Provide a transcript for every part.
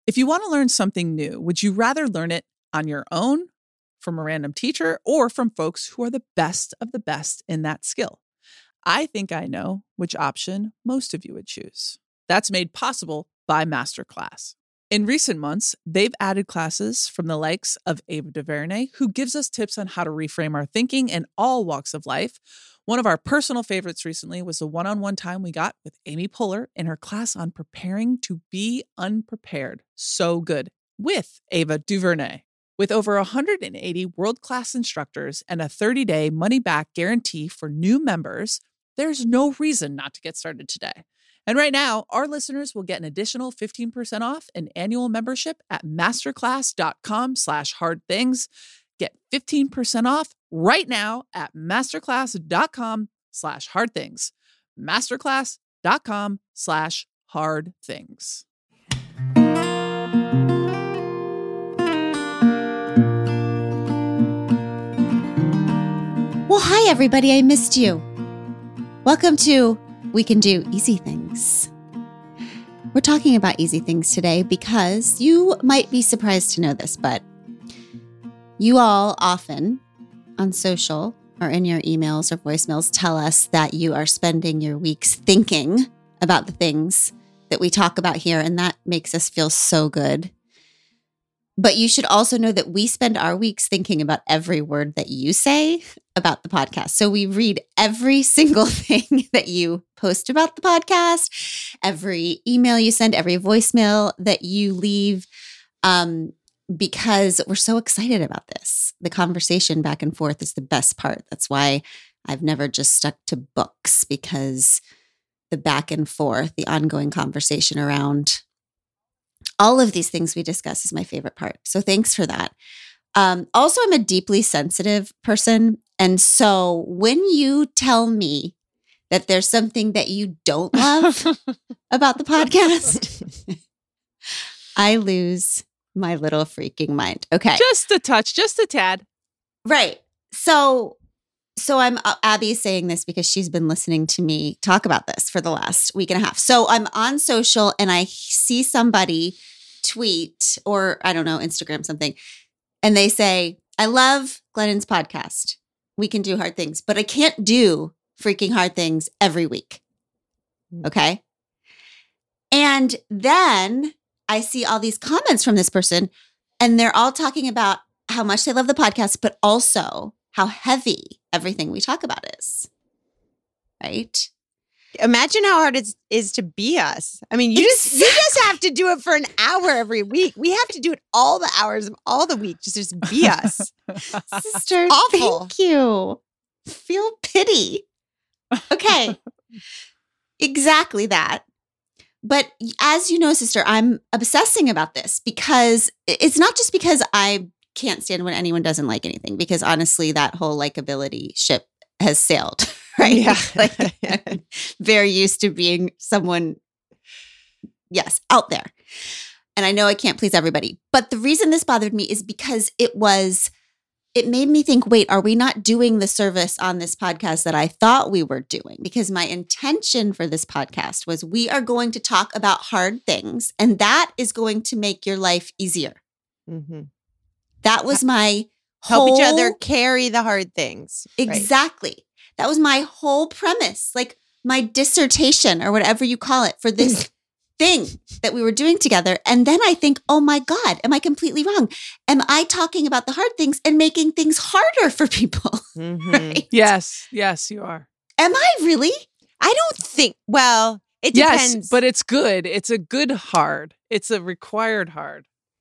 If you want to learn something new, would you rather learn it on your own, from a random teacher, or from folks who are the best of the best in that skill? I think I know which option most of you would choose. That's made possible by Masterclass. In recent months, they've added classes from the likes of Ava DuVernay, who gives us tips on how to reframe our thinking in all walks of life. One of our personal favorites recently was the one-on-one time we got with Amy Poehler in her class on preparing to be unprepared. So good. With Ava DuVernay. With over 180 world-class instructors and a 30-day money-back guarantee for new members, there's no reason not to get started today. And right now, our listeners will get an additional 15% off an annual membership at masterclass.com/hardthings. Get 15% off right now at masterclass.com/hardthings. Masterclass.com/hardthings. Well, hi, everybody. I missed you. Welcome to We Can Do Easy Things. We're talking about easy things today because you might be surprised to know this, but you all often on social or in your emails or voicemails tell us that you are spending your weeks thinking about the things that we talk about here, and that makes us feel so good. But you should also know that we spend our weeks thinking about every word that you say about the podcast. So we read every single thing that you post about the podcast, every email you send, every voicemail that you leave, because we're so excited about this. The conversation back and forth is the best part. That's why I've never just stuck to books, because the back and forth, the ongoing conversation around all of these things we discuss is my favorite part. So thanks for that. Also, I'm a deeply sensitive person. And so when you tell me that there's something that you don't love about the podcast, I lose my little freaking mind. Okay. Just a touch, just a tad. Right. So I'm Abby's saying this because she's been listening to me talk about this for the last week and a half. So I'm on social and I see somebody tweet, or I don't know, Instagram something, and they say, I love Glennon's podcast. We Can Do Hard Things, but I can't do freaking hard things every week. Okay. And then I see all these comments from this person, and they're all talking about how much they love the podcast, but also how heavy everything we talk about is. Right? Imagine how hard it is to be us. I mean, you just have to do it for an hour every week. We have to do it all the hours of all the week. Just be us. Sister, awful. Thank you. Feel pity. Okay. Exactly that. But as you know, sister, I'm obsessing about this because it's not just because I can't stand when anyone doesn't like anything, because honestly, that whole likability ship has sailed, right? Yeah. Like, I'm very used to being someone, yes, out there. And I know I can't please everybody. But the reason this bothered me is because it made me think, wait, are we not doing the service on this podcast that I thought we were doing? Because my intention for this podcast was we are going to talk about hard things, and that is going to make your life easier. Mm-hmm. That was my help each other carry the hard things. Exactly. Right. That was my whole premise, like my dissertation or whatever you call it for this thing that we were doing together. And then I think, oh my God, am I completely wrong? Am I talking about the hard things and making things harder for people? Mm-hmm. Right? Yes, you are. Am I really? I don't think, well, it depends. Yes, but it's good. It's a good hard. It's a required hard.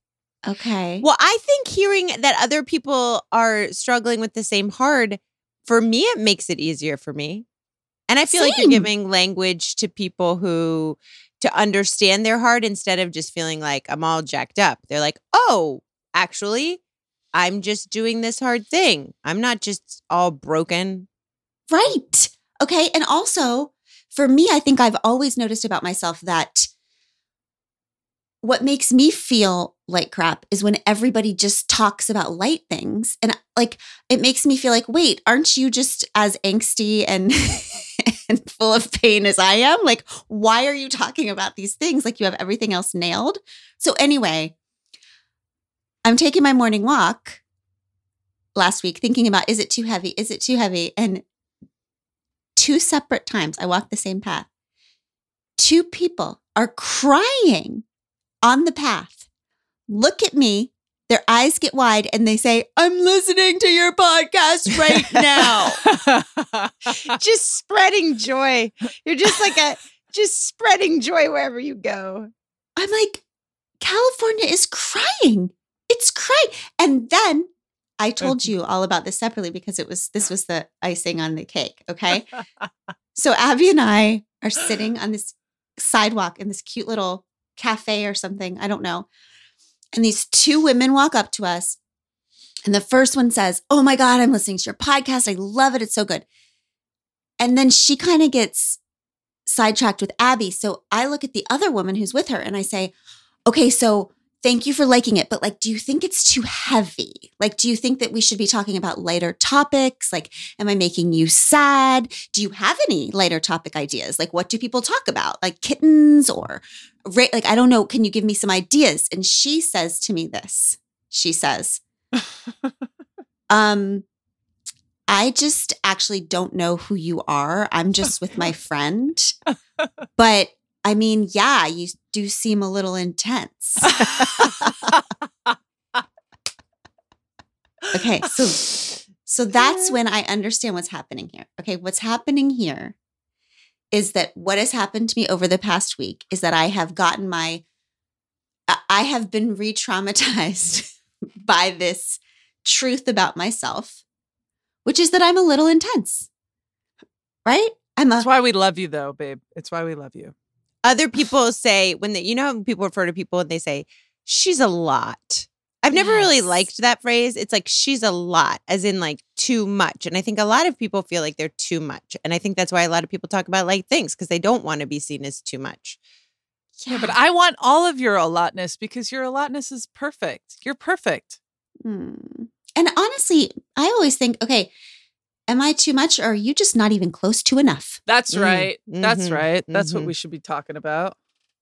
Okay. Well, I think hearing that other people are struggling with the same hard, for me, it makes it easier for me. And I feel like you're giving language to people to understand their hard instead of just feeling like I'm all jacked up. They're like, oh, actually, I'm just doing this hard thing. I'm not just all broken. Right. Okay. And also, for me, I think I've always noticed about myself that what makes me feel like crap is when everybody just talks about light things. And like, it makes me feel like, wait, aren't you just as angsty and and full of pain as I am. Like, why are you talking about these things? Like, you have everything else nailed. So anyway, I'm taking my morning walk last week thinking about, is it too heavy? Is it too heavy? And 2 separate times, I walked the same path. 2 people are crying on the path, look at me, their eyes get wide, and they say, I'm listening to your podcast right now. Just spreading joy. You're just spreading joy wherever you go. I'm like, California is crying. It's crying. And then I told you all about this separately because this was the icing on the cake. Okay. So Abby and I are sitting on this sidewalk in this cute little cafe or something. I don't know. And these 2 women walk up to us. And the first one says, oh my God, I'm listening to your podcast. I love it. It's so good. And then she kind of gets sidetracked with Abby. So I look at the other woman who's with her and I say, okay, so thank you for liking it. But like, do you think it's too heavy? Like, do you think that we should be talking about lighter topics? Like, am I making you sad? Do you have any lighter topic ideas? Like, what do people talk about? Like kittens or like, I don't know. Can you give me some ideas? And she says to me this, she says, I just actually don't know who you are. I'm just with my friend. But I mean, yeah, you do seem a little intense. Okay, so that's when I understand what's happening here. Okay, what's happening here is that what has happened to me over the past week is that I have been re-traumatized by this truth about myself, which is that I'm a little intense, right? That's why we love you though, babe. It's why we love you. Other people say when people refer to people and they say, she's a lot. I've never really liked that phrase. It's like, she's a lot, as in like too much. And I think a lot of people feel like they're too much. And I think that's why a lot of people talk about light things because they don't want to be seen as too much. Yeah, but I want all of your allotness because your allotness is perfect. You're perfect. And honestly, I always think, okay, am I too much or are you just not even close to enough? That's right. Mm-hmm. That's right. That's what we should be talking about.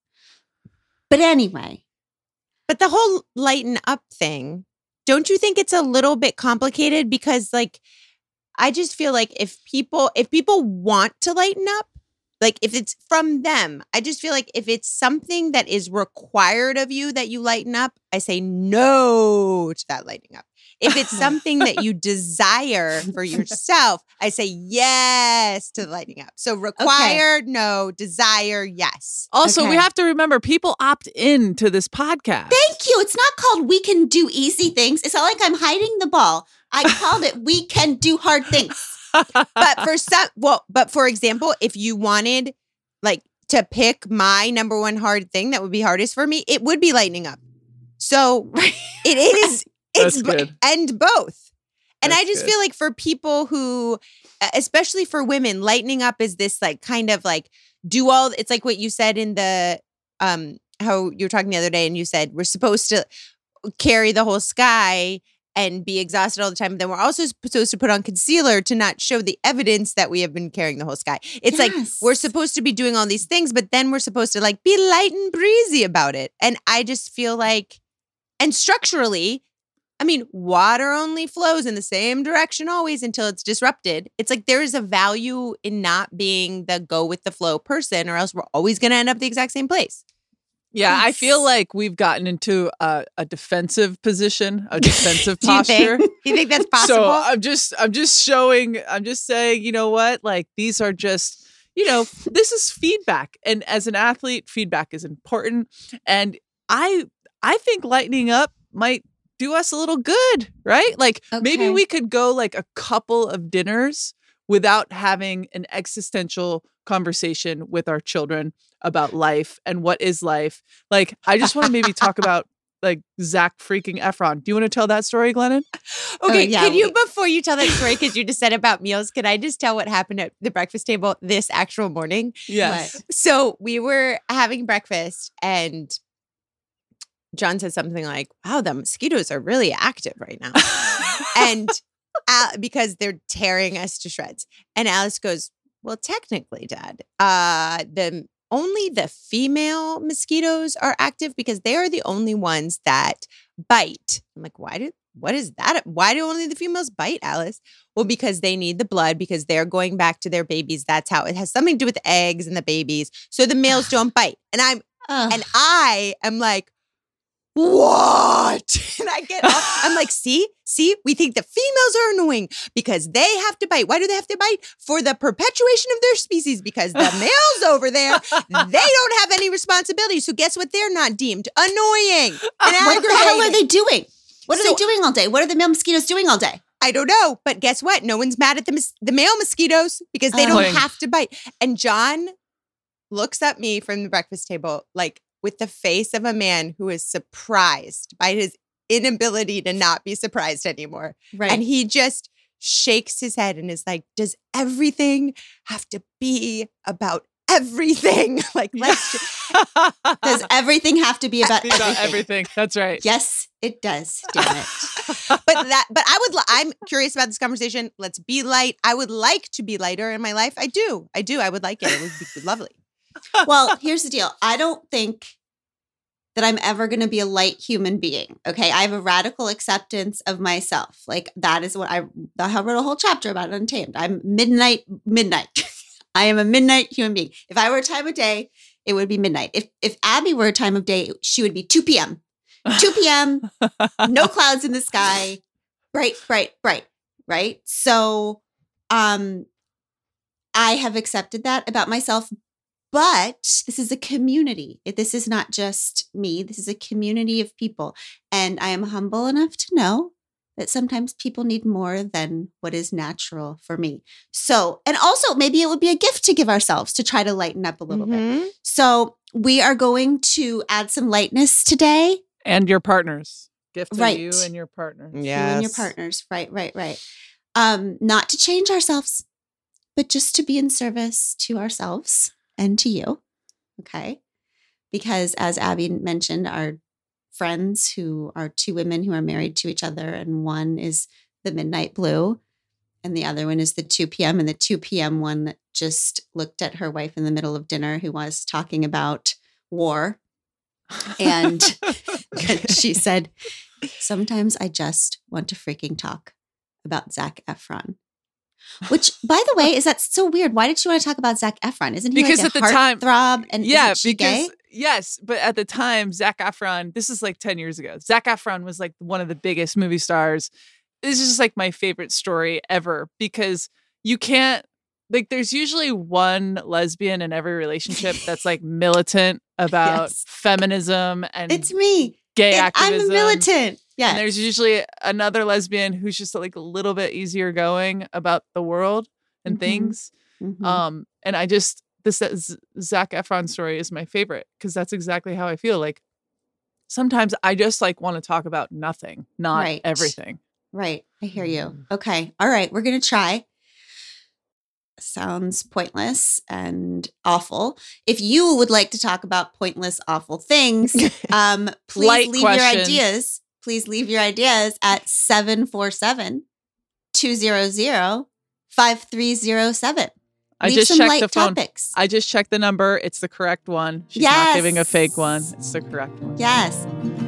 But anyway. But the whole lighten up thing, don't you think it's a little bit complicated? Because like, I just feel like if people want to lighten up, like if it's from them, I just feel like if it's something that is required of you that you lighten up, I say no to that lightening up. If it's something that you desire for yourself, I say yes to the lightening up. So required, no. Desire, yes. Also, we have to remember people opt in to this podcast. Thank you. It's not called We Can Do Easy Things. It's not like I'm hiding the ball. I called it We Can Do Hard Things. But for example, if you wanted like to pick my number one hard thing that would be hardest for me, it would be lightening up. So it is. It's and both. And I just feel like for people who, especially for women, lightening up is this like kind of like it's like what you said in the, how you were talking the other day and you said we're supposed to carry the whole sky and be exhausted all the time. But then we're also supposed to put on concealer to not show the evidence that we have been carrying the whole sky. It's like we're supposed to be doing all these things, but then we're supposed to like be light and breezy about it. And I just feel like, and structurally, I mean, water only flows in the same direction always until it's disrupted. It's like there is a value in not being the go with the flow person or else we're always going to end up the exact same place. Yeah, I feel like we've gotten into a defensive position, a defensive posture. Do you think that's possible? So I'm just saying, you know what? Like these are just, this is feedback. And as an athlete, feedback is important. And I think lightening up might do us a little good, right? Like maybe we could go like a couple of dinners without having an existential conversation with our children about life and what is life. Like, I just want to maybe talk about like Zac freaking Efron. Do you want to tell that story, Glennon? Okay, can you, before you tell that story, because you just said about meals, can I just tell what happened at the breakfast table this actual morning? Yes. So we were having breakfast and John said something like, wow, the mosquitoes are really active right now. And because they're tearing us to shreds. And Alice goes, Well, technically, Dad, only the female mosquitoes are active because they are the only ones that bite. I'm like, what is that? Why do only the females bite, Alice? Well, because they need the blood because they're going back to their babies. That's how it has something to do with the eggs and the babies. So the males don't bite. And I am like, what? And I get off. I'm like, see, we think the females are annoying because they have to bite. Why do they have to bite? For the perpetuation of their species, because the males over there, they don't have any responsibility. So guess what? They're not deemed annoying and What the hell are they doing? What are they doing all day? What are the male mosquitoes doing all day? I don't know. But guess what? No one's mad at the male mosquitoes because they don't have to bite. And John looks at me from the breakfast table like, with the face of a man who is surprised by his inability to not be surprised anymore. Right. And he just shakes his head and is like, does everything have to be about everything? Like, does everything have to be about everything? That's right. Yes, it does. Damn it. I'm curious about this conversation. Let's be light. I would like to be lighter in my life. I do. I would like it. It would be lovely. Well, here's the deal. I don't think that I'm ever going to be a light human being. Okay. I have a radical acceptance of myself. Like that is what I wrote a whole chapter about it, Untamed. I'm midnight. I am a midnight human being. If I were a time of day, it would be midnight. If Abby were a time of day, she would be 2 p.m. 2 p.m., no clouds in the sky, bright, right? So I have accepted that about myself. But this is a community. This is not just me. This is a community of people. And I am humble enough to know that sometimes people need more than what is natural for me. So, and also maybe it would be a gift to give ourselves to try to lighten up a little bit. So we are going to add some lightness today. And your partners. Gift to you and your partners. Yes. You and your partners. Right. Not to change ourselves, but just to be in service to ourselves. And to you, okay? Because as Abby mentioned, our friends who are 2 women who are married to each other, and one is the midnight blue, and the other one is the 2 p.m. And the 2 p.m. one that just looked at her wife in the middle of dinner who was talking about war. And she said, sometimes I just want to freaking talk about Zac Efron. Which, by the way, is that so weird? Why did you want to talk about Zac Efron? Isn't he because like a heartthrob? And isn't she gay? Yes, but at the time, Zac Efron, this is like 10 years ago. Zac Efron was like one of the biggest movie stars. This is just like my favorite story ever because you can't, like, there's usually one lesbian in every relationship that's like militant about feminism and it's me. Gay activism. I'm a militant. Yeah. And there's usually another lesbian who's just like a little bit easier going about the world and things. Mm-hmm. And this Zac Efron story is my favorite because that's exactly how I feel. Like sometimes I just like want to talk about nothing, not everything. Right. I hear you. Okay. All right. We're going to try. Sounds pointless and awful. If you would like to talk about pointless, awful things, please leave your ideas. Please leave your ideas at 747-200-5307. I just checked the phone. Topics. I just checked the number. It's the correct one. She's not giving a fake one. It's the correct one. Yes.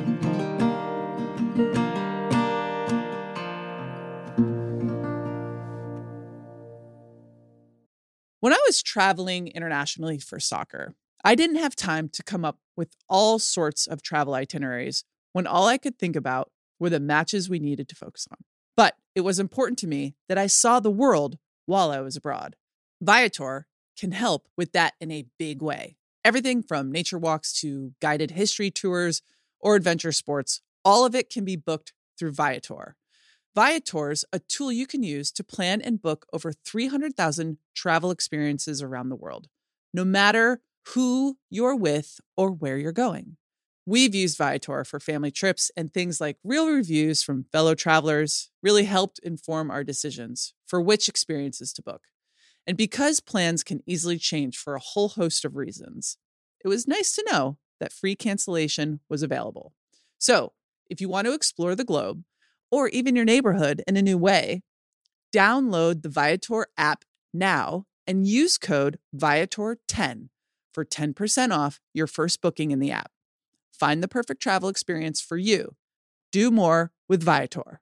When I was traveling internationally for soccer, I didn't have time to come up with all sorts of travel itineraries when all I could think about were the matches we needed to focus on. But it was important to me that I saw the world while I was abroad. Viator can help with that in a big way. Everything from nature walks to guided history tours or adventure sports, all of it can be booked through Viator. Viator's a tool you can use to plan and book over 300,000 travel experiences around the world, no matter who you're with or where you're going. We've used Viator for family trips, and things like real reviews from fellow travelers really helped inform our decisions for which experiences to book. And because plans can easily change for a whole host of reasons, it was nice to know that free cancellation was available. So if you want to explore the globe, or even your neighborhood in a new way, download the Viator app now and use code Viator10 for 10% off your first booking in the app. Find the perfect travel experience for you. Do more with Viator.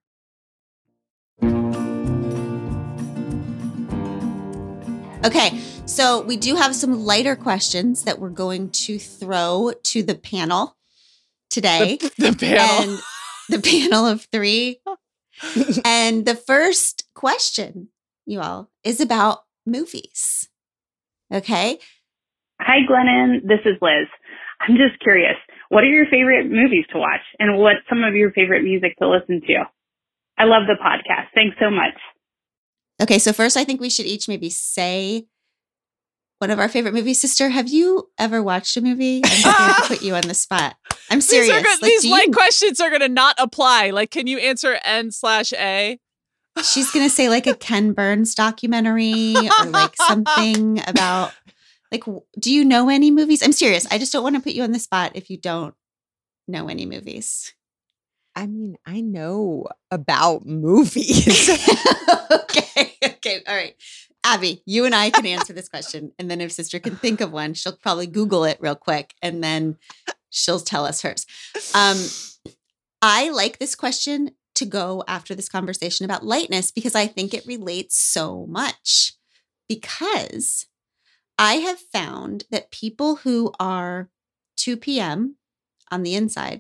Okay, so we do have some lighter questions that we're going to throw to the panel today. The panel. And the panel of 3. And the first question, you all, is about movies. Okay? Hi, Glennon. This is Liz. I'm just curious. What are your favorite movies to watch? And what's some of your favorite music to listen to? I love the podcast. Thanks so much. Okay, so first I think we should each maybe say one of our favorite movies. Sister, have you ever watched a movie? I'm just going to put you on the spot. I'm serious. These light questions are going to not apply. Like, can you answer N/A? She's going to say like a Ken Burns documentary or like something about, like, do you know any movies? I'm serious. I just don't want to put you on the spot if you don't know any movies. I mean, I know about movies. Okay. All right. Abby, you and I can answer this question. And then if Sister can think of one, she'll probably Google it real quick and then she'll tell us hers. I like this question to go after this conversation about lightness because I think it relates so much. Because I have found that people who are 2 p.m. on the inside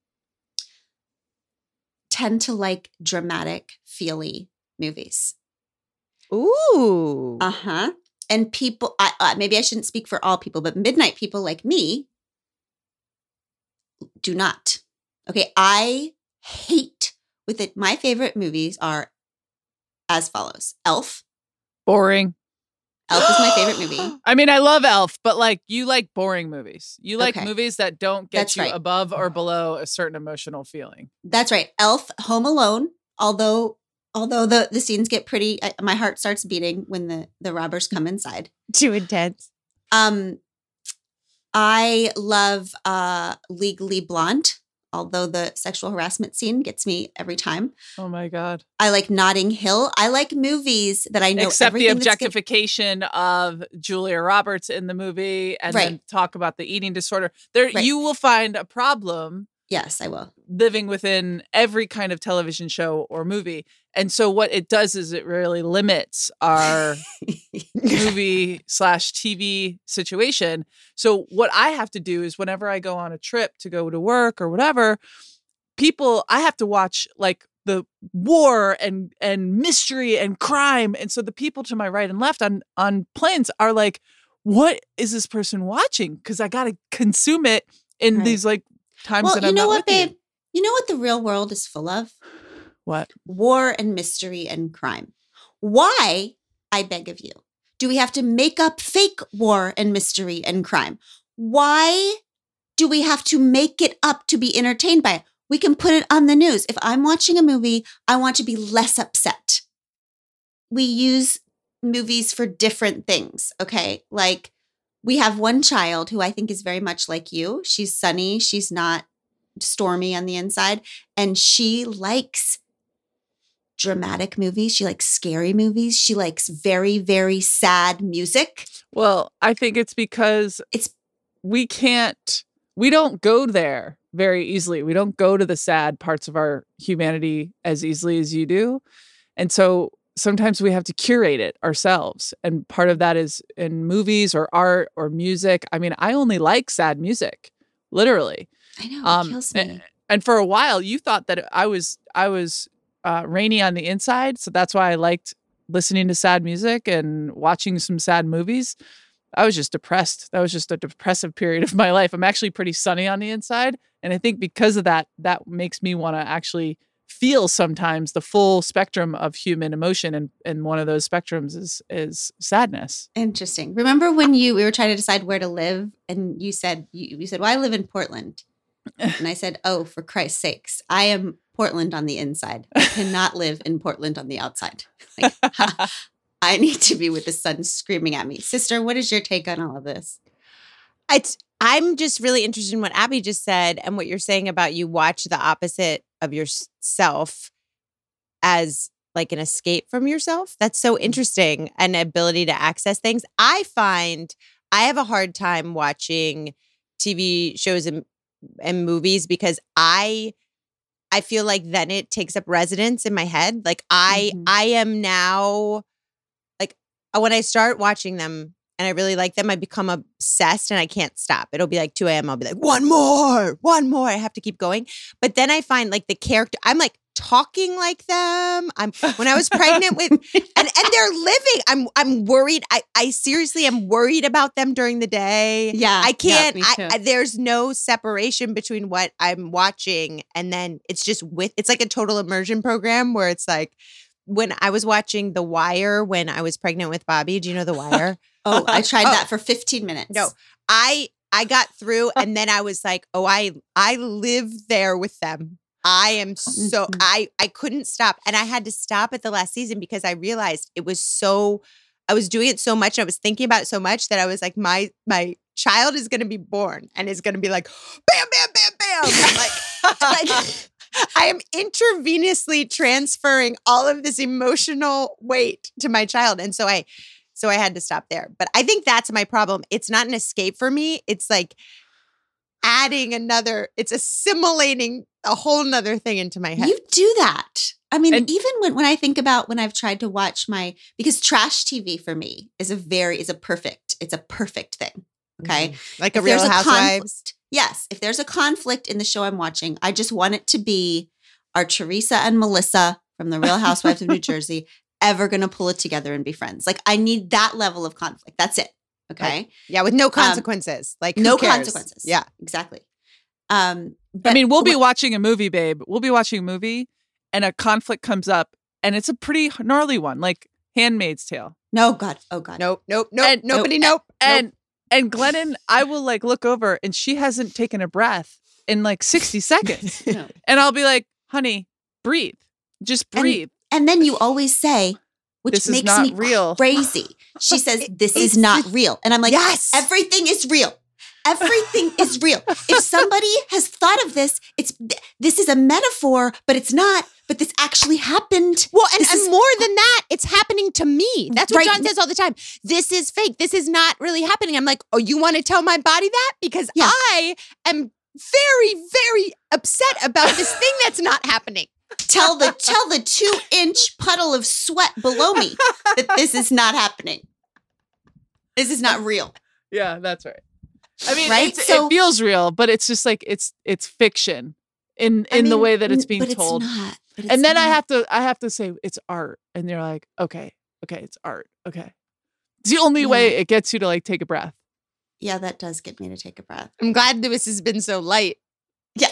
tend to like dramatic, feely movies. Ooh. Uh-huh. And people, maybe I shouldn't speak for all people, but midnight people like me do not. Okay, I hate with it. My favorite movies are as follows. Elf. Boring. Elf is my favorite movie. I mean, I love Elf, but like you like boring movies. You like Okay. movies that don't get That's you right. above or below a certain emotional feeling. That's right. Elf, Home Alone, although the scenes get pretty, my heart starts beating when the robbers come inside. Too intense. I love Legally Blonde, although the sexual harassment scene gets me every time. Oh my God. I like Notting Hill. I like movies that I know Except the everything that's objectification of Julia Roberts in the movie and Right. then talk about the eating disorder. There, Right. you will find a problem Yes, I will. living within every kind of television show or movie. And so what it does is it really limits our movie/TV situation. So what I have to do is whenever I go on a trip to go to work or whatever, I have to watch like the war and mystery and crime. And so the people to my right and left on planes are like, what is this person watching? Because I got to consume it in Right. these like times Well, that you I'm know not what, with you. babe? You know what the real world is full of? What? War and mystery and crime. Why, I beg of you, do we have to make up fake war and mystery and crime? Why do we have to make it up to be entertained by it? We can put it on the news. If I'm watching a movie, I want to be less upset. We use movies for different things, okay? Like we have one child who I think is very much like you. She's sunny. She's not stormy on the inside. And she likes dramatic movies. She likes scary movies. She likes very, very sad music. Well, I think it's because we don't go there very easily. We don't go to the sad parts of our humanity as easily as you do. And so sometimes we have to curate it ourselves. And part of that is in movies or art or music. I mean, I only like sad music, literally. I know, it kills me. And for a while, you thought that I was rainy on the inside. So that's why I liked listening to sad music and watching some sad movies. I was just depressed. That was just a depressive period of my life. I'm actually pretty sunny on the inside. And I think because of that, that makes me want to actually feel sometimes the full spectrum of human emotion. And one of those spectrums is sadness. Interesting. Remember when we were trying to decide where to live and you said, well, I live in Portland. And I said, oh, for Christ's sakes, I am Portland on the inside. I cannot live in Portland on the outside. Like, I need to be with the sun screaming at me. Sister, what is your take on all of this? I'm just really interested in what Abby just said and what you're saying about you watch the opposite of yourself as like an escape from yourself. That's so interesting, an ability to access things. I find I have a hard time watching TV shows and movies because I feel like then it takes up residence in my head. Like I am now, like when I start watching them and I really like them, I become obsessed and I can't stop. It'll be like 2 a.m. I'll be like, one more. I have to keep going. But then I find like the character, I'm like talking like them. When I was pregnant with, and they're living, I'm worried. I seriously am worried about them during the day. Yeah. I can't, me too. there's no separation between what I'm watching and then it's just it's like a total immersion program where it's like, when I was watching The Wire when I was pregnant with Bobby, do you know The Wire? Oh, I tried that for 15 minutes. No, I got through and then I was like, oh, I live there with them. I am so, I couldn't stop. And I had to stop at the last season because I realized it was so, I was doing it so much. I was thinking about it so much that I was like, my child is going to be born and is going to be like, bam, bam, bam, bam. I'm like I am intravenously transferring all of this emotional weight to my child. And so I had to stop there. But I think that's my problem. It's not an escape for me. It's like adding it's assimilating a whole nother thing into my head. You do that. I mean, even when I think about when I've tried to watch because trash TV for me is a perfect thing. Okay. Like a Real Housewives. Yes. If there's a conflict in the show I'm watching, I just want it to be are Teresa and Melissa from the Real Housewives of New Jersey ever going to pull it together and be friends? Like I need that level of conflict. That's it. Okay. Right. Yeah. With no consequences. Like no cares? Consequences. Yeah. Exactly. But, I mean, we'll be watching a movie, babe. We'll be watching a movie and a conflict comes up and it's a pretty gnarly one, like Handmaid's Tale. No, God. Oh, God. Nope. And Glennon, I will like look over and she hasn't taken a breath in like 60 seconds. No. And I'll be like, honey, breathe. Just breathe. And then you always say, which this makes is not me real. Crazy. She says, this is not real. And I'm like, yes, everything is real. Everything is real. If somebody has thought of this is a metaphor, but it's not. But this actually happened. Well, and more than that, it's happening to me. That's what John says all the time. This is fake. This is not really happening. I'm like, oh, you want to tell my body that? Because I am very, very upset about this thing that's not happening. Tell the 2-inch puddle of sweat below me that this is not happening. This is not real. Yeah, that's right. I mean, right? It feels real, but it's just like it's fiction in the way that it's being told. It's not. And then I have to say it's art, and they're like, okay, it's art. Okay, it's the only way it gets you to like take a breath. Yeah, that does get me to take a breath. I'm glad this has been so light. Yeah.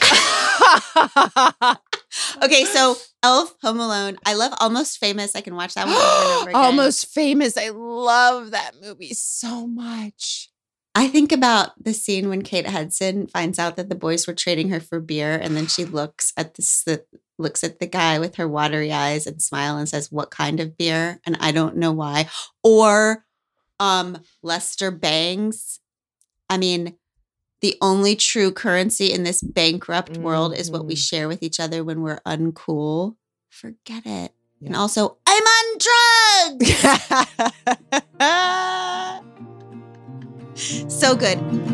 Okay, so Elf, Home Alone. I love Almost Famous. I can watch that one over and over again. Almost Famous. I love that movie so much. I think about the scene when Kate Hudson finds out that the boys were trading her for beer, and then she looks at the guy with her watery eyes and smile and says, "What kind of beer?" And I don't know why. Or Lester Bangs. I mean, the only true currency in this bankrupt world is what we share with each other when we're uncool. Forget it. Yeah. And also, I'm on drugs. So good.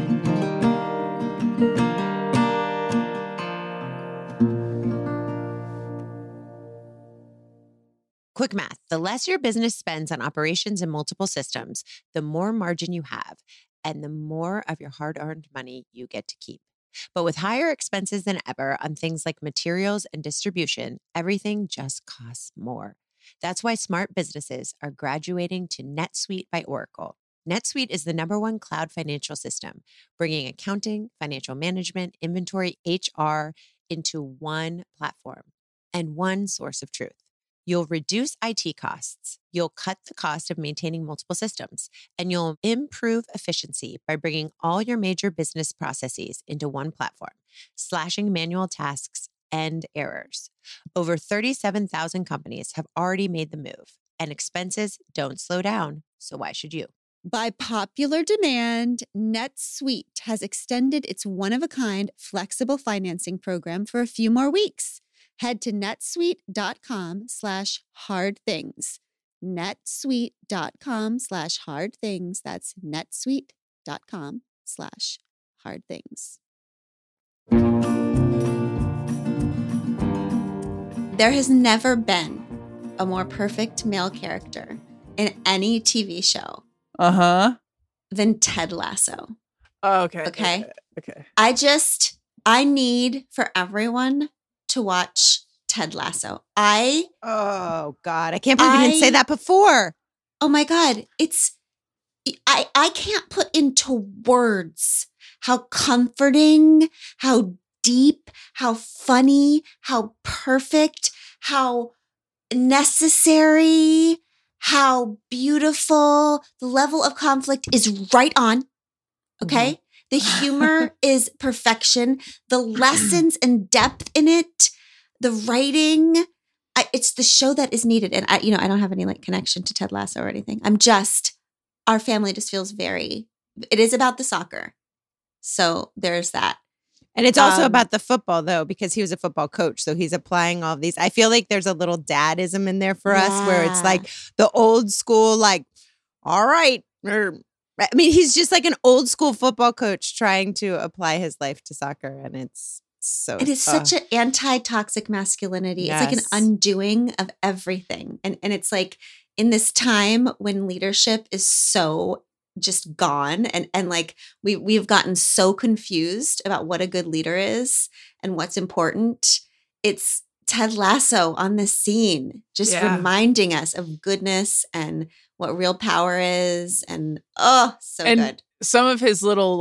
Quick math. The less your business spends on operations and multiple systems, the more margin you have and the more of your hard-earned money you get to keep. But with higher expenses than ever on things like materials and distribution, everything just costs more. That's why smart businesses are graduating to NetSuite by Oracle. NetSuite is the #1 cloud financial system, bringing accounting, financial management, inventory, HR into one platform and one source of truth. You'll reduce IT costs, you'll cut the cost of maintaining multiple systems, and you'll improve efficiency by bringing all your major business processes into one platform, slashing manual tasks and errors. Over 37,000 companies have already made the move, and expenses don't slow down, so why should you? By popular demand, NetSuite has extended its one-of-a-kind flexible financing program for a few more weeks. Head to netsuite.com/hardthings. netsuite.com/hardthings. That's netsuite.com/hardthings. There has never been a more perfect male character in any TV show than Ted Lasso. Oh, okay. Okay. Okay. I need for everyone to watch Ted Lasso. Oh God, I can't believe you didn't say that before. Oh my God. I can't put into words how comforting, how deep, how funny, how perfect, how necessary, how beautiful. The level of conflict is right on. Okay. The humor is perfection. The lessons and depth in it, the writing, it's the show that is needed. And I don't have any like connection to Ted Lasso or anything. Our family just feels it is about the soccer. So there's that. And it's also about the football, though, because he was a football coach. So he's applying all of these. I feel like there's a little dadism in there for us where it's like the old school, like, all right. I mean, he's just like an old school football coach trying to apply his life to soccer. And it's it is such an anti-toxic masculinity. Yes. It's like an undoing of everything. And it's like in this time when leadership is so just gone and like we've gotten so confused about what a good leader is and what's important. It's Ted Lasso on the scene, just reminding us of goodness and what real power is. And so good. Some of his little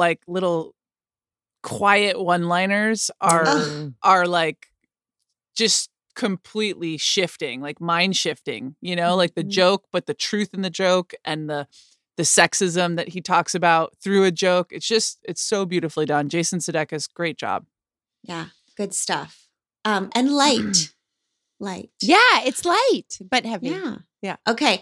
quiet one-liners are like just completely shifting, like mind shifting, like the joke, but the truth in the joke and the sexism that he talks about through a joke. It's so beautifully done. Jason Sudeikis, great job. Yeah, good stuff. And light. Yeah, it's light, but heavy. Yeah. Okay.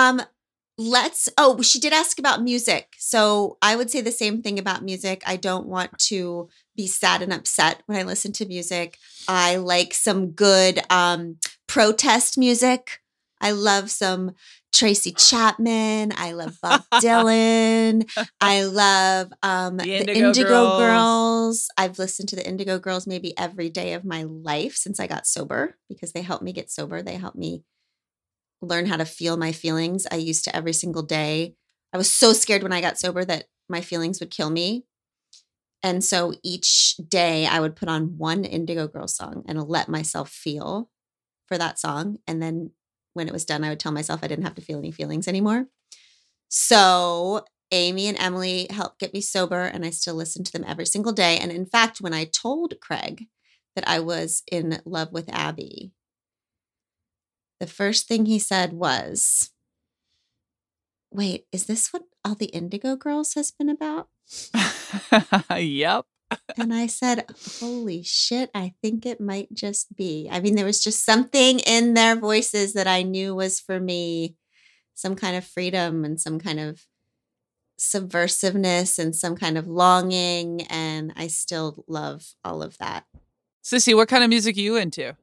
She did ask about music. So I would say the same thing about music. I don't want to be sad and upset when I listen to music. I like some good protest music. I love some Tracy Chapman. I love Bob Dylan. I love the Indigo Girls. I've listened to the Indigo Girls maybe every day of my life since I got sober because they helped me get sober. They helped me learn how to feel my feelings. I used to every single day. I was so scared when I got sober that my feelings would kill me. And so each day I would put on one Indigo Girls song and let myself feel for that song. And then when it was done, I would tell myself I didn't have to feel any feelings anymore. So Amy and Emily helped get me sober, and I still listen to them every single day. And in fact, when I told Craig that I was in love with Abby, the first thing he said was, wait, is this what all the Indigo Girls has been about? Yep. And I said, holy shit, I think it might just be. I mean, there was just something in their voices that I knew was for me, some kind of freedom and some kind of subversiveness and some kind of longing. And I still love all of that. Sissy, what kind of music are you into?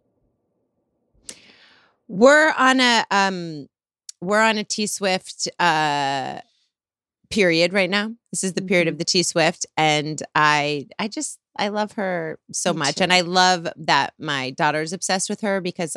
We're on a T Swift period right now. This is the period of the T Swift, and I love her so much, and I love that my daughter's obsessed with her because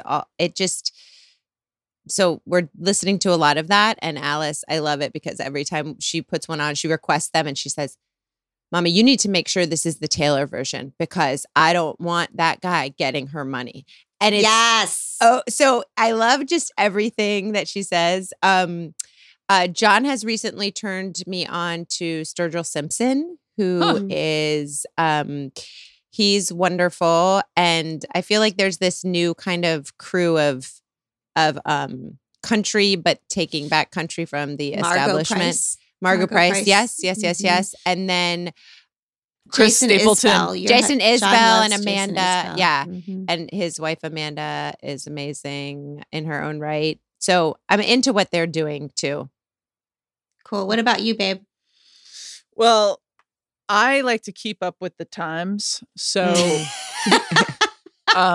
so we're listening to a lot of that. And Alice, I love it because every time she puts one on, she requests them and she says, Mommy, you need to make sure this is the Taylor version because I don't want that guy getting her money. And it's, yes. Oh, so I love just everything that she says. John has recently turned me on to Sturgill Simpson, who is, he's wonderful. And I feel like there's this new kind of crew of country, but taking back country from the establishment. Margo Price. Yes. And then Chris Stapleton. Jason Isbell and Amanda. Yeah. And his wife, Amanda, is amazing in her own right. So I'm into what they're doing too. Cool. What about you, babe? Well, I like to keep up with the times. So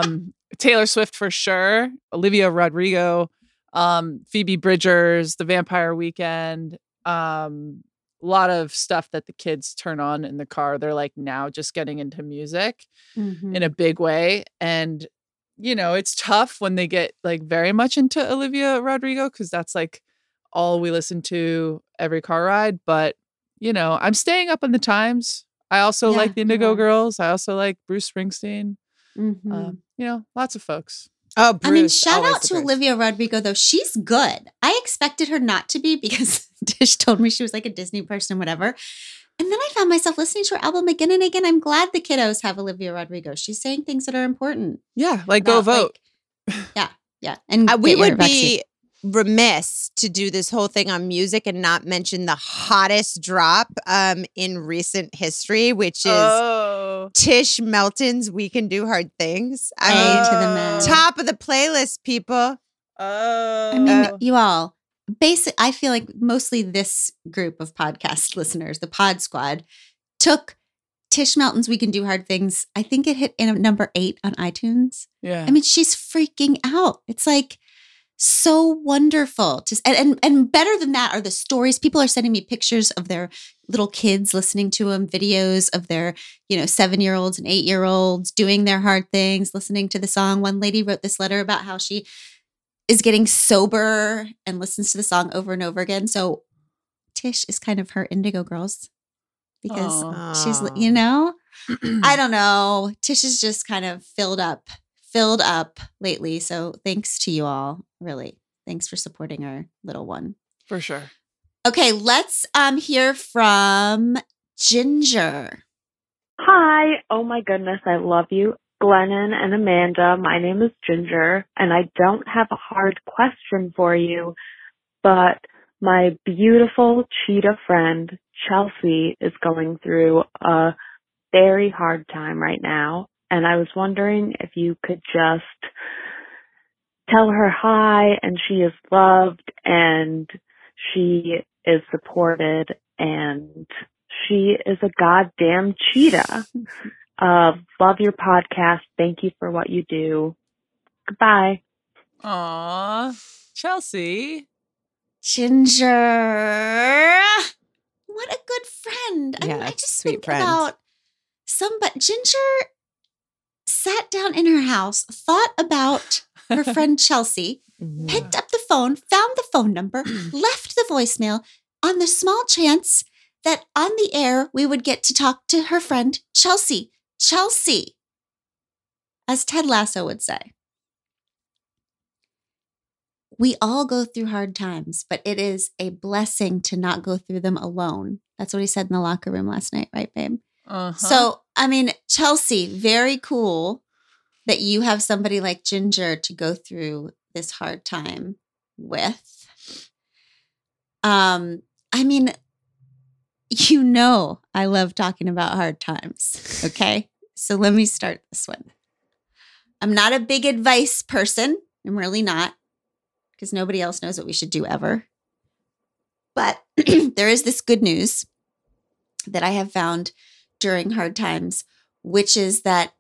Taylor Swift for sure. Olivia Rodrigo, Phoebe Bridgers, The Vampire Weekend. A lot of stuff that the kids turn on in the car. They're like now just getting into music in a big way. And, you know, it's tough when they get like very much into Olivia Rodrigo because that's like all we listen to every car ride. But, you know, I'm staying up on the times. I also like the Indigo Girls. I also like Bruce Springsteen. You know, lots of folks. Oh, Bruce. I mean, shout out to Olivia Rodrigo, though. She's good. I expected her not to be because Tish told me she was like a Disney person, whatever. And then I found myself listening to her album again and again. I'm glad the kiddos have Olivia Rodrigo. She's saying things that are important. Yeah, like go vote. Yeah. And we would be remiss to do this whole thing on music and not mention the hottest drop in recent history, which is Tish Melton's We Can Do Hard Things. I mean, top of the playlist, people. I mean, you all, I feel like mostly this group of podcast listeners, the Pod Squad, took Tish Melton's We Can Do Hard Things. I think it hit in number 8 on iTunes. Yeah. I mean, she's freaking out. It's like so wonderful. And better than that are the stories. People are sending me pictures of their little kids listening to them, videos of their, 7-year-olds and 8-year-olds doing their hard things, listening to the song. One lady wrote this letter about how she is getting sober and listens to the song over and over again. So Tish is kind of her Indigo Girls because she's, I don't know. Tish is just kind of filled up lately. So thanks to you all. Really. Thanks for supporting our little one. For sure. Okay, let's hear from Ginger. Hi. Oh my goodness. I love you, Glennon and Amanda. My name is Ginger, and I don't have a hard question for you, but my beautiful cheetah friend, Chelsea, is going through a very hard time right now. And I was wondering if you could just tell her hi and she is loved and she is supported and she is a goddamn cheetah. Love your podcast. Thank you for what you do. Goodbye. Aw, Chelsea. Ginger. What a good friend. Yeah, I just sweet think friend. about Ginger sat down in her house, thought about her friend Chelsea, picked up the phone, found the phone number, left the voicemail on the small chance that on the air we would get to talk to her friend Chelsea. Chelsea, as Ted Lasso would say. We all go through hard times, but it is a blessing to not go through them alone. That's what he said in the locker room last night, right, babe? Uh-huh. So, I mean, Chelsea, very cool that you have somebody like Ginger to go through this hard time with. I mean, I love talking about hard times, okay? So let me start this one. I'm not a big advice person. I'm really not, because nobody else knows what we should do ever. But there is this good news that I have found during hard times, which is that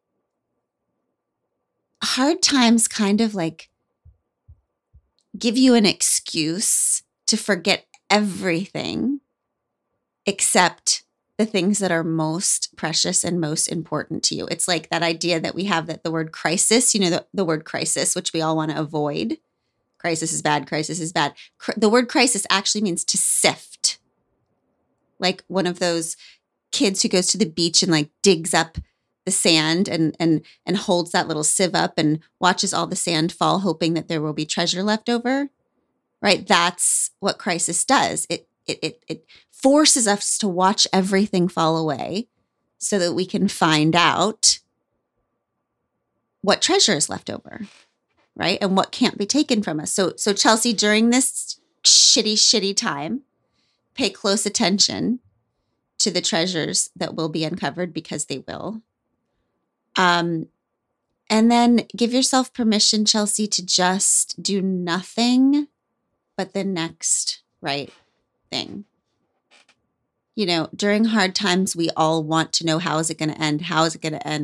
hard times kind of like give you an excuse to forget everything except the things that are most precious and most important to you. It's like that idea that we have that the word crisis, the word crisis, which we all want to avoid. Crisis is bad. Crisis is bad. The word crisis actually means to sift. Like one of those kids who goes to the beach and like digs up the sand and holds that little sieve up and watches all the sand fall, hoping that there will be treasure left over. Right? That's what crisis does. It forces us to watch everything fall away so that we can find out what treasure is left over, right? And what can't be taken from us. So Chelsea, during this shitty time, pay close attention to the treasures that will be uncovered, because they will. And then give yourself permission, Chelsea, to just do nothing but the next right thing. During hard times, we all want to know, how is it going to end? How is it going to end?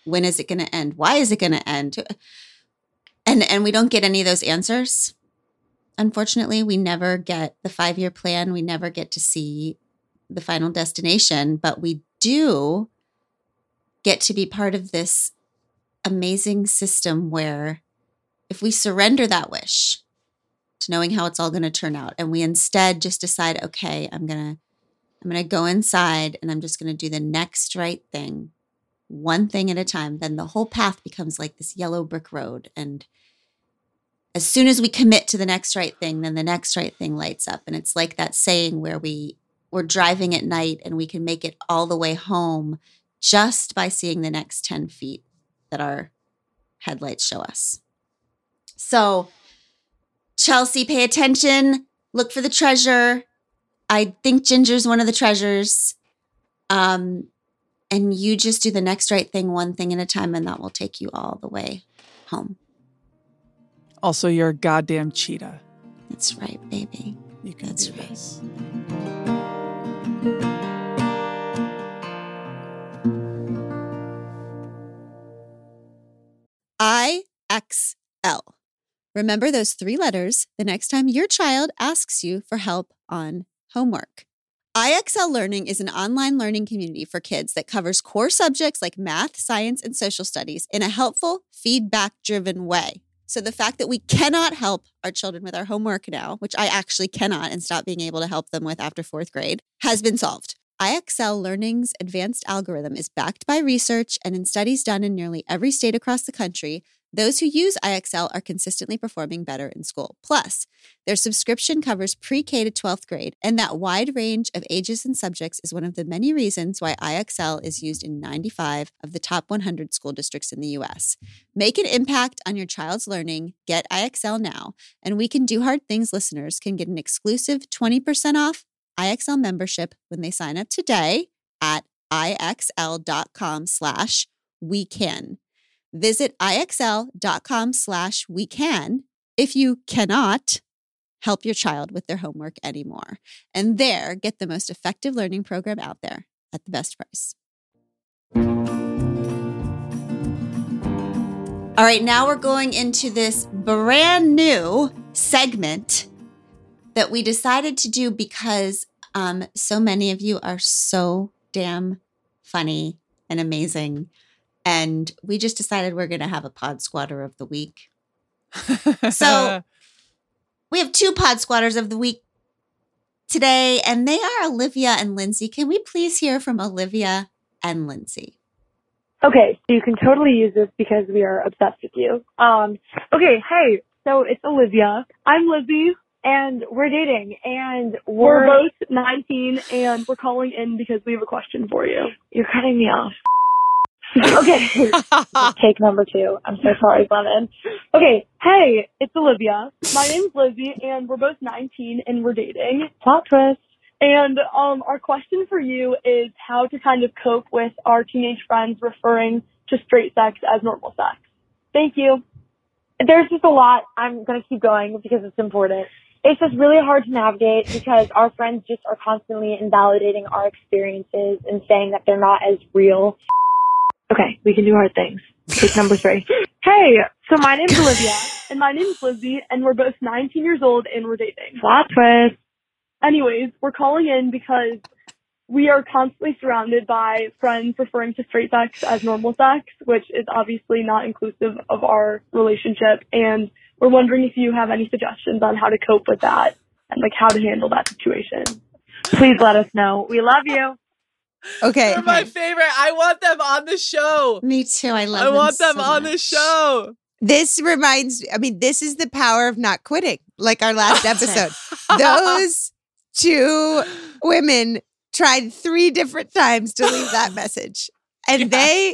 When is it going to end? Why is it going to end? And we don't get any of those answers. Unfortunately, we never get the 5-year plan. We never get to see the final destination, but we do get to be part of this amazing system where if we surrender that wish to knowing how it's all going to turn out, and we instead just decide, okay, I'm going to go inside and I'm just going to do the next right thing, one thing at a time, then the whole path becomes like this yellow brick road. And as soon as we commit to the next right thing, then the next right thing lights up. And it's like that saying where we're driving at night and we can make it all the way home just by seeing the next 10 feet that our headlights show us. So, Chelsea, pay attention. Look for the treasure. I think Ginger's one of the treasures. And you just do the next right thing, one thing at a time, and that will take you all the way home. Also, you're a goddamn cheetah. That's right, baby. You can That's do right. this. IXL. Remember those 3 letters the next time your child asks you for help on homework. IXL Learning is an online learning community for kids that covers core subjects like math, science, and social studies in a helpful, feedback-driven way. So the fact that we cannot help our children with our homework now, which I actually cannot and stop being able to help them with after 4th grade, has been solved. IXL Learning's advanced algorithm is backed by research, and in studies done in nearly every state across the country, those who use IXL are consistently performing better in school. Plus, their subscription covers pre-K to 12th grade, and that wide range of ages and subjects is one of the many reasons why IXL is used in 95 of the top 100 school districts in the U.S. Make an impact on your child's learning. Get IXL now. And We Can Do Hard Things listeners can get an exclusive 20% off IXL membership when they sign up today at IXL.com/wecan. Visit IXL.com/wecan if you cannot help your child with their homework anymore. And there, get the most effective learning program out there at the best price. All right, now we're going into this brand new segment that we decided to do because so many of you are so damn funny and amazing. And we just decided we're going to have a Pod Squatter of the Week. So we have 2 Pod Squatters of the Week today, and they are Olivia and Lindsay. Can we please hear from Olivia and Lindsay? Okay, so you can totally use this because we are obsessed with you. Okay, hey, so it's Olivia. I'm Lizzie, and we're dating, and we're both 19, and we're calling in because we have a question for you. You're cutting me off. Okay, take number 2. I'm so sorry, Glennon. Okay, hey, it's Olivia. My name's Lizzie, and we're both 19, and we're dating. Plot twist. And our question for you is how to kind of cope with our teenage friends referring to straight sex as normal sex. Thank you. There's just a lot. I'm going to keep going because it's important. It's just really hard to navigate because our friends just are constantly invalidating our experiences and saying that they're not as real. Okay, we can do hard things. Take number 3. Hey, so my name's Olivia, and my name's Lizzie, and we're both 19 years old, and we're dating. Plot twist. Anyways, we're calling in because we are constantly surrounded by friends referring to straight sex as normal sex, which is obviously not inclusive of our relationship, and we're wondering if you have any suggestions on how to cope with that and, like, how to handle that situation. Please let us know. We love you. Okay. They're my favorite. I want them on the show. Me too. I want them so on much. the show. This this is the power of not quitting, like our last episode. Those 2 women tried 3 different times to leave that message. And they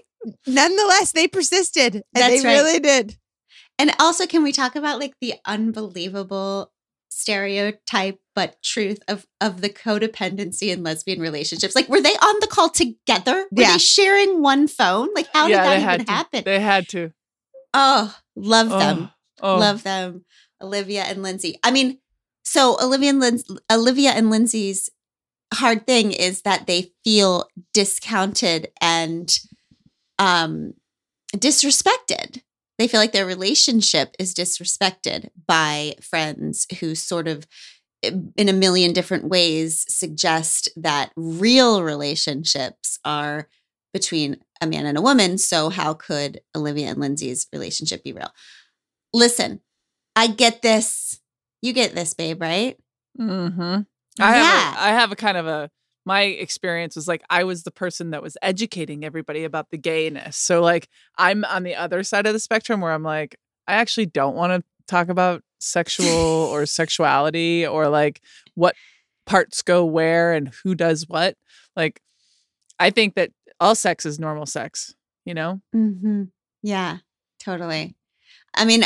persisted. And That's they right. really did. And also, can we talk about like the unbelievable stereotype but truth of the codependency in lesbian relationships? Like, were they on the call together? Were they sharing one phone? Like, how did that even happen? They had to. Oh, love them. Oh. Love them. Olivia and Lindsay. I mean, so Olivia and Lindsay's hard thing is that they feel discounted and disrespected. They feel like their relationship is disrespected by friends who sort of, in a million different ways, suggest that real relationships are between a man and a woman. So how could Olivia and Lindsay's relationship be real? Listen, I get this. You get this, babe, right? Mm-hmm. I have a kind of a, my experience was like, I was the person that was educating everybody about the gayness. So like, I'm on the other side of the spectrum where I'm like, I actually don't want to talk about sexual or sexuality or like what parts go where and who does what. Like, I think that all sex is normal sex, you know? Mm-hmm. Yeah, totally. I mean,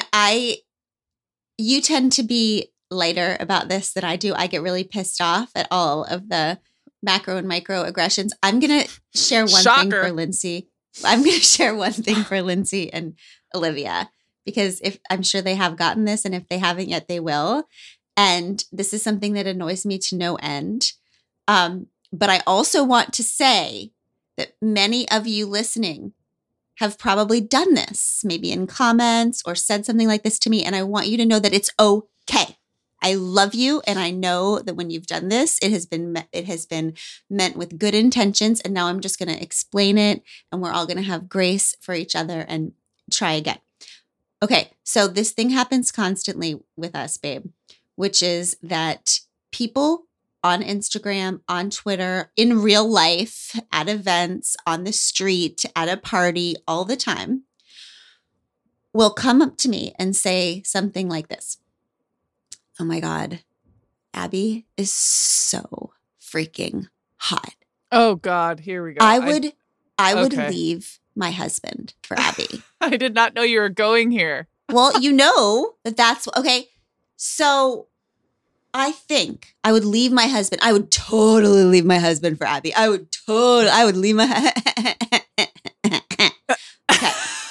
you tend to be lighter about this than I do. I get really pissed off at all of the macro and micro aggressions. I'm going to share one thing for Lindsay. I'm going to share one thing for Lindsay and Olivia, because if I'm sure they have gotten this, and if they haven't yet, they will. And this is something that annoys me to no end. But I also want to say that many of you listening have probably done this, maybe in comments or said something like this to me. And I want you to know that it's okay. I love you. And I know that when you've done this, it has been meant with good intentions. And now I'm just going to explain it, and we're all going to have grace for each other and try again. Okay. So this thing happens constantly with us, babe, which is that people on Instagram, on Twitter, in real life, at events, on the street, at a party, all the time, will come up to me and say something like this. Oh my God, Abby is so freaking hot. Oh God, here we go. I would okay. leave my husband for Abby. I did not know you were going here. Well, you know that's okay. So I think I would leave my husband. I would totally leave my husband for Abby. I would leave my okay.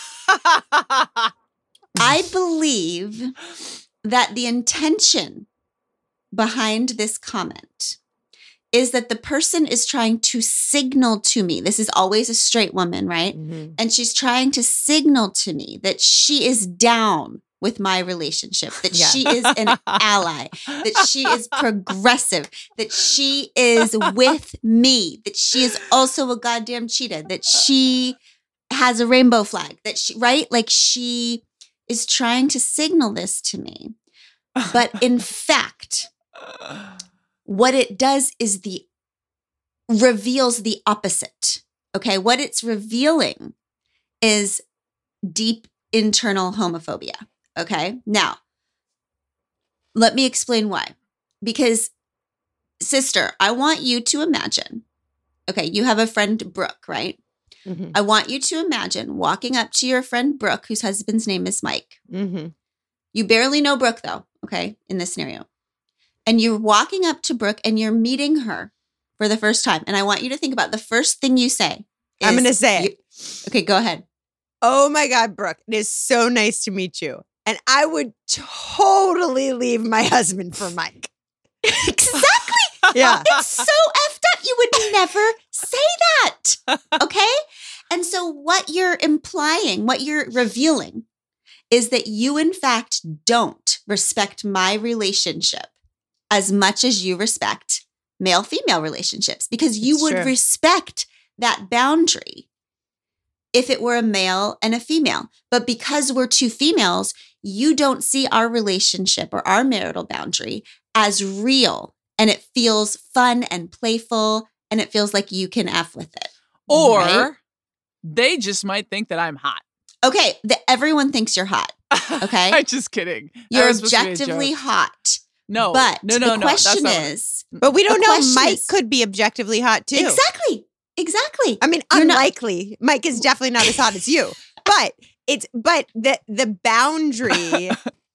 I believe that the intention behind this comment is that the person is trying to signal to me. This is always a straight woman, right? Mm-hmm. And she's trying to signal to me that she is down with my relationship, that she is an ally, that she is progressive, that she is with me, that she is also a goddamn cheetah, that she has a rainbow flag, that she, right? Like she is trying to signal this to me. But in fact, what it does is reveals the opposite. Okay. What it's revealing is deep internal homophobia. Okay. Now, let me explain why. Because, sister, I want you to imagine, okay, you have a friend, Brooke, right? Mm-hmm. I want you to imagine walking up to your friend, Brooke, whose husband's name is Mike. Mm-hmm. You barely know Brooke, though, okay, in this scenario. And you're walking up to Brooke and you're meeting her for the first time. And I want you to think about the first thing you say. I'm going to say it. Okay, go ahead. Oh my God, Brooke, it is so nice to meet you. And I would totally leave my husband for Mike. Exactly. Yeah. It's so effed up. You would never say that. Okay? And so what you're implying, what you're revealing is that you, in fact, don't respect my relationship as much as you respect male-female relationships, because you would respect that boundary if it were a male and a female. But because we're two females, you don't see our relationship or our marital boundary as real. And it feels fun and playful, and it feels like you can F with it. Or right? They just might think that I'm hot. Okay, everyone thinks you're hot. Okay? I'm just kidding. You're objectively hot. No, but no. The question is, but we don't know. Mike could be objectively hot too. Exactly. I mean, unlikely. Mike is definitely not as hot as you, but the boundary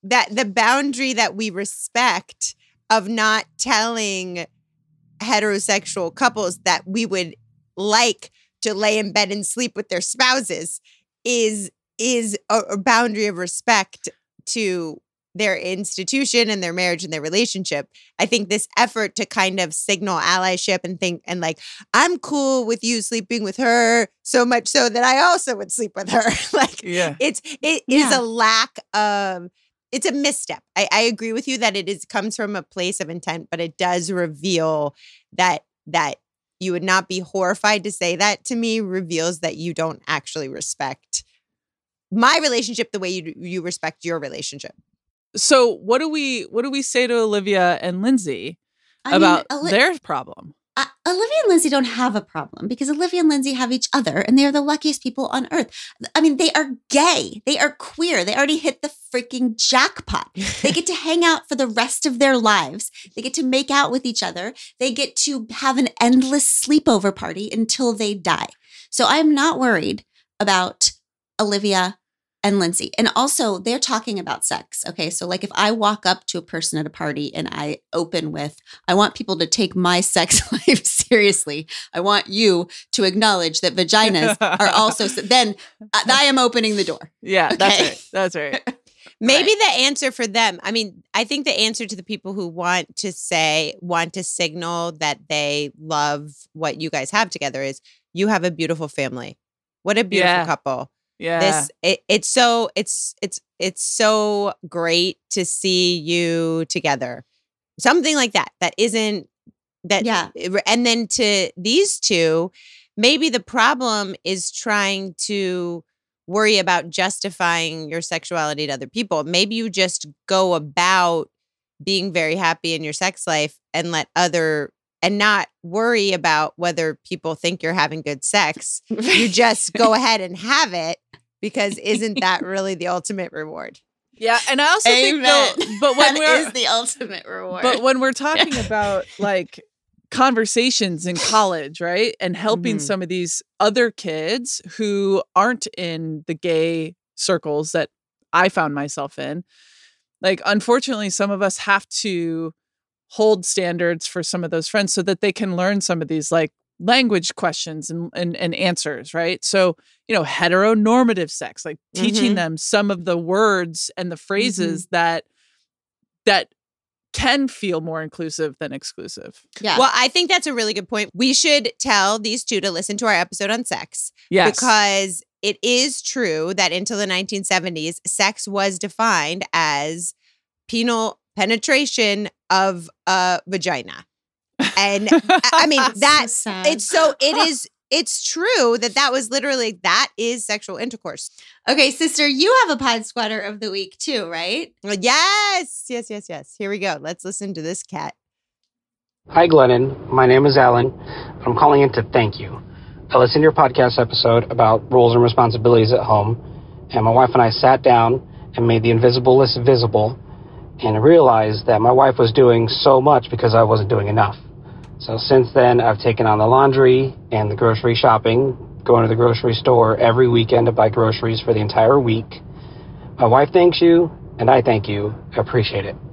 that we respect of not telling heterosexual couples that we would like to lay in bed and sleep with their spouses is a boundary of respect to their institution and their marriage and their relationship. I think this effort to kind of signal allyship and like, I'm cool with you sleeping with her so much so that I also would sleep with her. Like, it is a lack of, it's a misstep. I agree with you that it comes from a place of intent, but it does reveal that you would not be horrified to say that to me reveals that you don't actually respect my relationship the way you respect your relationship. So what do we say to Olivia and Lindsay about their problem? Olivia and Lindsay don't have a problem because Olivia and Lindsay have each other and they are the luckiest people on earth. I mean, they are gay. They are queer. They already hit the freaking jackpot. They get to hang out for the rest of their lives. They get to make out with each other. They get to have an endless sleepover party until they die. So I'm not worried about Olivia and Lindsay. And also, they're talking about sex. Okay. So, like, if I walk up to a person at a party and I open with, I want people to take my sex life seriously. I want you to acknowledge that vaginas are also, then I am opening the door. Yeah, okay? That's right. Maybe the answer for them, I mean, I think the answer to the people who want to signal that they love what you guys have together is you have a beautiful family. What a beautiful couple. Yeah. It's so great to see you together. Something like that. That isn't that. Yeah. And then to these two, maybe the problem is trying to worry about justifying your sexuality to other people. Maybe you just go about being very happy in your sex life and and not worry about whether people think you're having good sex. You just go ahead and have it because isn't that really the ultimate reward? Yeah, and I also think but when that is the ultimate reward. But when we're talking about like conversations in college, right? And helping some of these other kids who aren't in the gay circles that I found myself in, like, unfortunately, some of us have to hold standards for some of those friends so that they can learn some of these like language questions and answers, right? So, heteronormative sex, like teaching them some of the words and the phrases that can feel more inclusive than exclusive. Yeah. Well, I think that's a really good point. We should tell these two to listen to our episode on sex. Yes. Because it is true that until the 1970s, sex was defined as penile penetration of a vagina. And I mean, it's true that was literally, that is sexual intercourse. Okay, sister, you have a pod squatter of the week too, right? Yes. Here we go. Let's listen to this cat. Hi, Glennon. My name is Alan. I'm calling in to thank you. I listened to your podcast episode about roles and responsibilities at home, and my wife and I sat down and made the invisible list visible and realized that my wife was doing so much because I wasn't doing enough. So since then, I've taken on the laundry and the grocery shopping, going to the grocery store every weekend to buy groceries for the entire week. My wife thanks you, and I thank you. I appreciate it.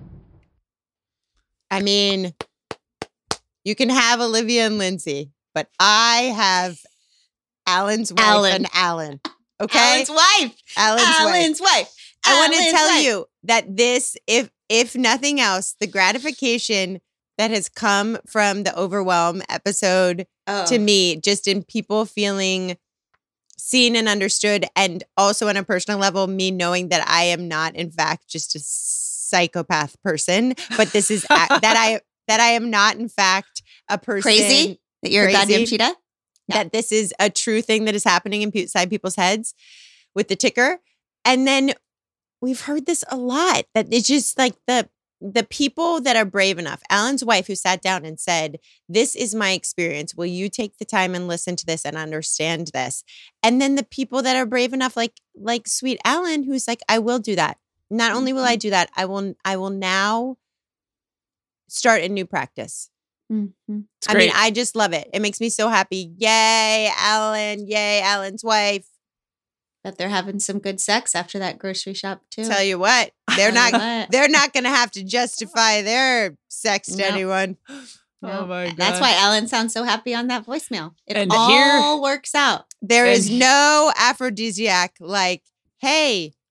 I mean, you can have Olivia and Lindsay, but I have Alan's wife and Alan. Okay? Alan's wife. I want to tell you that this, if nothing else, the gratification that has come from the Overwhelm episode to me, just in people feeling seen and understood, and also on a personal level, me knowing that I am not, in fact, just a psychopath person, but this is that I am not, in fact, a person crazy, that you're crazy, a goddamn cheetah. That this is a true thing that is happening inside people's heads with the ticker, and then. We've heard this a lot, that it's just like the people that are brave enough. Alan's wife, who sat down and said, this is my experience. Will you take the time and listen to this and understand this? And then the people that are brave enough, like sweet Alan, who's like, I will do that. Not only will I do that, I will now start a new practice. Mm-hmm. I mean, I just love it. It makes me so happy. Yay, Alan. Yay, Alan's wife. That they're having some good sex after that grocery shop too. Tell you what, they're not going to have to justify their sex to anyone. Oh my God. That's why Alan sounds so happy on that voicemail. It all works out. There is no aphrodisiac like, hey,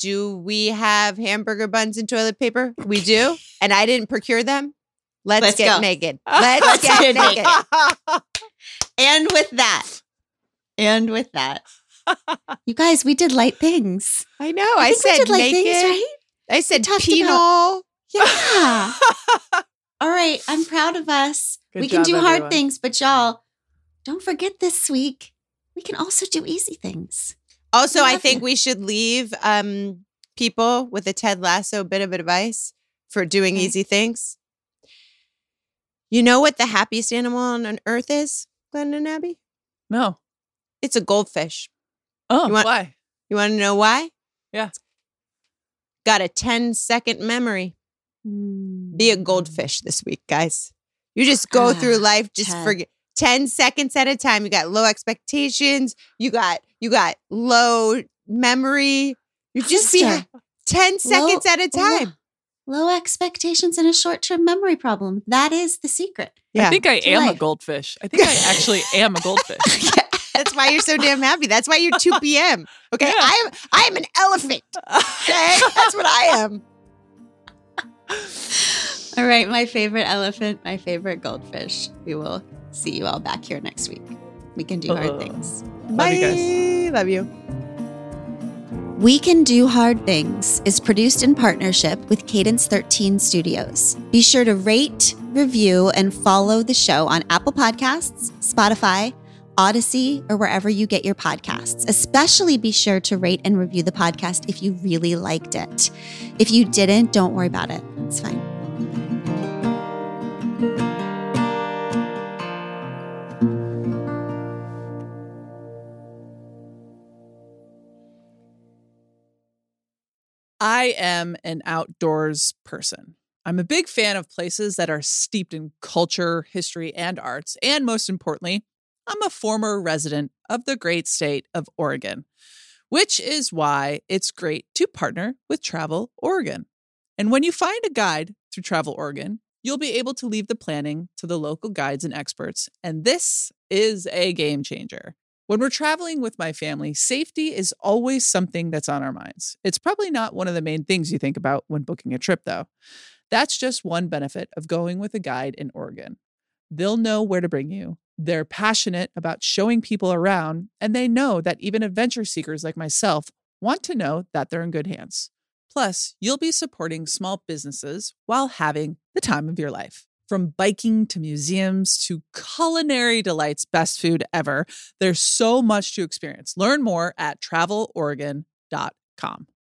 do we have hamburger buns and toilet paper? We do. And I didn't procure them. Let's get go. naked. Let's get naked. And with that, you guys, we did light things. I know. I think we said did light naked. things, right? I said talked penal. Yeah. All right. I'm proud of us. Good we can job, do hard everyone. things, but y'all, don't forget this week, we can also do easy things. Also, We I love think you. we should leave people with a Ted Lasso bit of advice for doing Okay. easy things. You know what the happiest animal on earth is, Glenn and Abby? No. It's a goldfish. Oh, You want- why? You want to know why? Yeah. Got a 10-second memory. Be a goldfish this week, guys. You just go through life, just 10. forget 10 seconds at a time. You got low expectations. You got low memory. You just be Sister, 10 seconds at a time. Low expectations and a short-term memory problem. That is the secret. Yeah. I think I to am a life. goldfish. I think I actually am a goldfish. That's why you're so damn happy. That's why you're 2 p.m. Okay. Yeah. I am an elephant. Okay. That's what I am. All right, my favorite elephant, my favorite goldfish. We will see you all back here next week. We can do hard things. Love you guys. Bye. Love you. We Can Do Hard Things is produced in partnership with Cadence 13 Studios. Be sure to rate, review, and follow the show on Apple Podcasts, Spotify, Odyssey, or wherever you get your podcasts. Especially be sure to rate and review the podcast if you really liked it. If you didn't, don't worry about it. It's fine. I am an outdoors person. I'm a big fan of places that are steeped in culture, history, and arts. And most importantly, I'm a former resident of the great state of Oregon, which is why it's great to partner with Travel Oregon. And when you find a guide through Travel Oregon, you'll be able to leave the planning to the local guides and experts. And this is a game changer. When we're traveling with my family, safety is always something that's on our minds. It's probably not one of the main things you think about when booking a trip, though. That's just one benefit of going with a guide in Oregon. They'll know where to bring you. They're passionate about showing people around, and they know that even adventure seekers like myself want to know that they're in good hands. Plus, you'll be supporting small businesses while having the time of your life. From biking to museums to culinary delights, best food ever, there's so much to experience. Learn more at traveloregon.com.